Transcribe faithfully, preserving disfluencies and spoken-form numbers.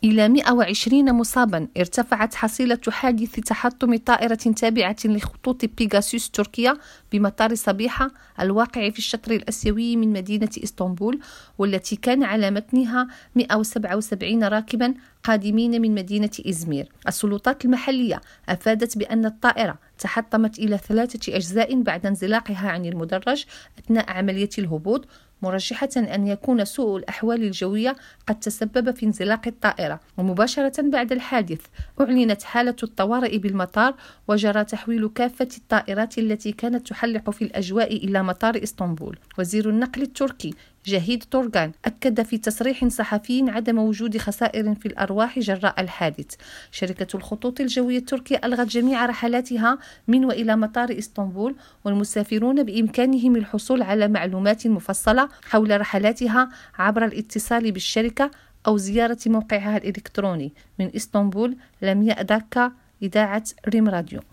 إلى مئة وعشرين مصابا. ارتفعت حصيلة حادث تحطم طائرة تابعة لخطوط بيغاسوس تركيا بمطار صبيحة الواقع في الشطر الآسيوي من مدينة إسطنبول، والتي كان على متنها مئة وسبعة وسبعين راكبا قادمين من مدينة إزمير. السلطات المحلية أفادت بأن الطائرة تحطمت إلى ثلاثة أجزاء بعد انزلاقها عن المدرج أثناء عملية الهبوط، مرجحة أن يكون سوء الأحوال الجوية قد تسبب في انزلاق الطائرة. ومباشرة بعد الحادث أعلنت حالة الطوارئ بالمطار، وجرى تحويل كافة الطائرات التي كانت تحلق في الأجواء إلى مطار إسطنبول. وزير النقل التركي جهيد تورغان أكد في تصريح صحفي عدم وجود خسائر في الأرواح جراء الحادث. شركة الخطوط الجوية التركية ألغت جميع رحلاتها من وإلى مطار إسطنبول، والمسافرون بإمكانهم الحصول على معلومات مفصلة حول رحلاتها عبر الاتصال بالشركة أو زيارة موقعها الإلكتروني. من إسطنبول، لمياء داكا، إذاعة ريم راديو.